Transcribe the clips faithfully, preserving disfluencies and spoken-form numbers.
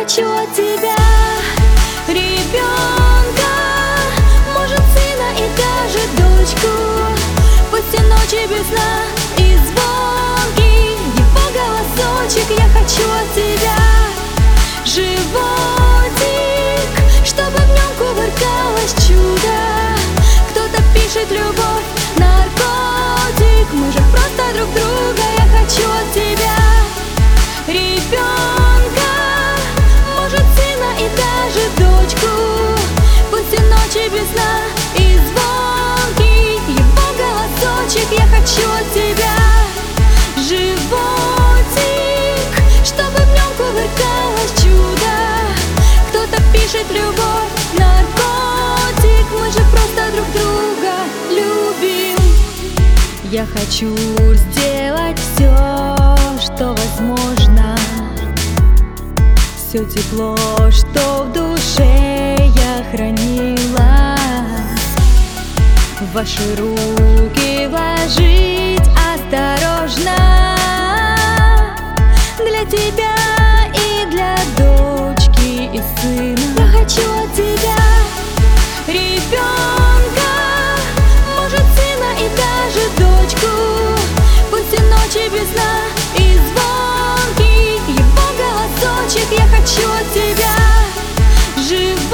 хочу от тебя ребенка, может сына и даже дочку. Пусть и ночи без сна и звонкий его голосочек. Я хочу от тебя животик, чтобы в нем кувыркалось чудо. Кто-то пишет любовь, наркотик, мы же просто друг друга. Я хочу от тебя ребенка, может сына и даже дочку. Пусть и ночи без сна и звонкий его голосочек. Я хочу от тебя животик, чтобы в нем кувыркалось чудо. Кто-то пишет любовь, наркотик, мы же просто друг друга любим. Я хочу сделать все, что возможно, все тепло, что в душе я хранила, в ваши руки вложить осторожно. Для тебя и для дочки и сына. Я хочу от тебя ребенка, может сына и даже дочку. Пусть и ночи без сна и звонкий его голосочек. Я хочу от тебя животик,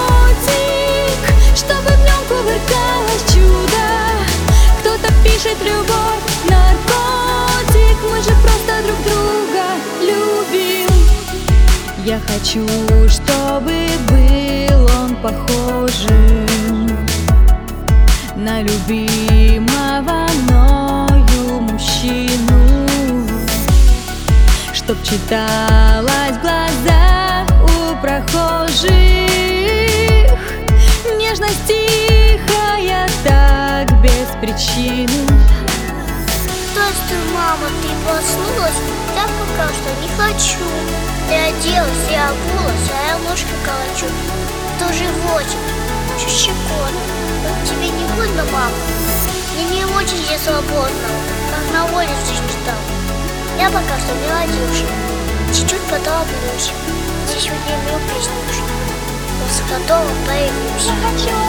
чтобы в нем кувыркалось чудо. Кто-то пишет любовь, наркотик, мы же просто друг друга любим. Я хочу, чтобы был он похожим на любимого мною мужчину, чтоб читалось в глазах у прохожих нежность тихая так без причины. Здравствуй, мама, ты проснулась? Я пока что не хочу. Я оделась, я обулась, а я ножки колочу. То животик, чуть щекотно. Тебе не больно, мама? Мне не очень здесь свободно, как на улице мечтал. Я пока что не родился, чуть-чуть подолблюсь. Здесь сегодня мне песню нужно. После готова появлюсь. Я хочу